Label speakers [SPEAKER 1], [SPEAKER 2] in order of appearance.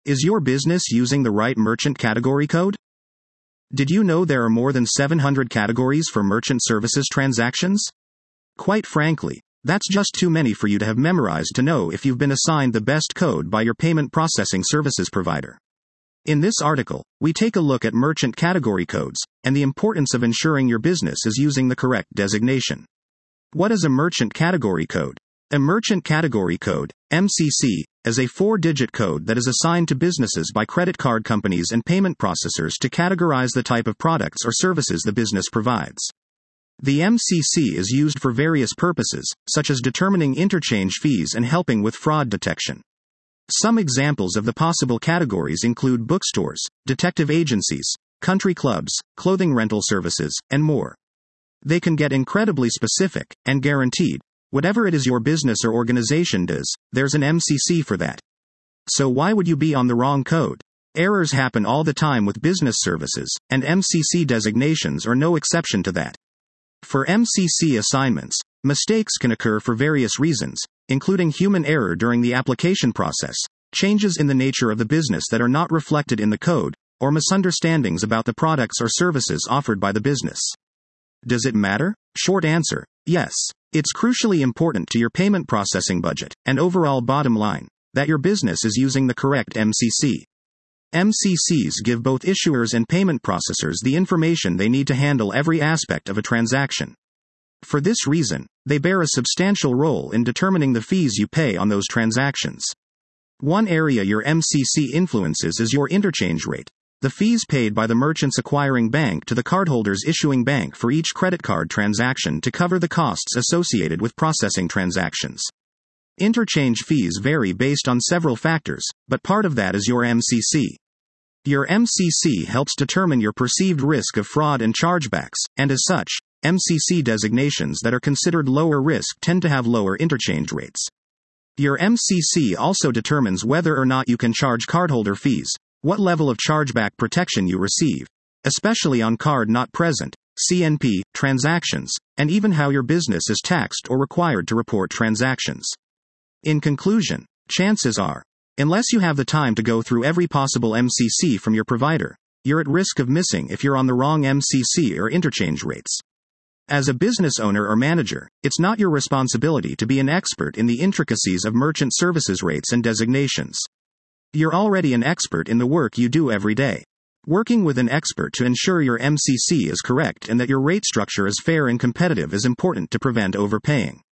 [SPEAKER 1] Is your business using the right merchant category code? Did you know there are more than 700 categories for merchant services transactions? Quite frankly, that's just too many for you to have memorized to know if you've been assigned the best code by your payment processing services provider. In this article, we take a look at merchant category codes and the importance of ensuring your business is using the correct designation. What is a merchant category code? A merchant category code, MCC, is a 4-digit code that is assigned to businesses by credit card companies and payment processors to categorize the type of products or services the business provides. The MCC is used for various purposes, such as determining interchange fees and helping with fraud detection. Some examples of the possible categories include bookstores, detective agencies, country clubs, clothing rental services, and more. They can get incredibly specific, and guaranteed, whatever it is your business or organization does, there's an MCC for that. So why would you be on the wrong code? Errors happen all the time with business services, and MCC designations are no exception to that. For MCC assignments, mistakes can occur for various reasons, including human error during the application process, changes in the nature of the business that are not reflected in the code, or misunderstandings about the products or services offered by the business. Does it matter? Short answer, yes. It's crucially important to your payment processing budget and overall bottom line that your business is using the correct MCC. MCCs give both issuers and payment processors the information they need to handle every aspect of a transaction. For this reason, they bear a substantial role in determining the fees you pay on those transactions. One area your MCC influences is your interchange rate, the fees paid by the merchant's acquiring bank to the cardholder's issuing bank for each credit card transaction to cover the costs associated with processing transactions. Interchange fees vary based on several factors, but part of that is your MCC. Your MCC helps determine your perceived risk of fraud and chargebacks, and as such, MCC designations that are considered lower risk tend to have lower interchange rates. Your MCC also determines whether or not you can charge cardholder fees, what level of chargeback protection you receive, especially on card not present, CNP, transactions, and even how your business is taxed or required to report transactions. In conclusion, chances are, unless you have the time to go through every possible MCC from your provider, you're at risk of missing if you're on the wrong MCC or interchange rates. As a business owner or manager, it's not your responsibility to be an expert in the intricacies of merchant services rates and designations. You're already an expert in the work you do every day. Working with an expert to ensure your MCC is correct and that your rate structure is fair and competitive is important to prevent overpaying.